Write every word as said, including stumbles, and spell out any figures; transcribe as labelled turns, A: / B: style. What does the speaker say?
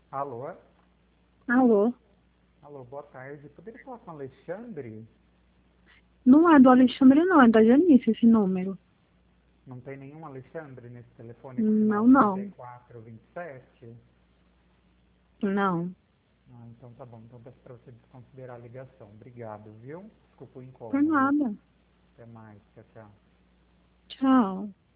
A: Alô?
B: Alô?
A: Alô, boa tarde. Poderia falar com o Alexandre?
B: Não é do Alexandre, não, é da Janice esse número.
A: Não tem nenhum Alexandre nesse telefone com final
B: Não,
A: trinta e
B: não.
A: quatro vinte e sete?
B: Não.
A: Ah, então tá bom. Então peço pra você desconsiderar a ligação. Obrigado, viu? Desculpa o
B: Por
A: incômodo.
B: nada.
A: Até mais. Tchau, tchau.
B: Tchau.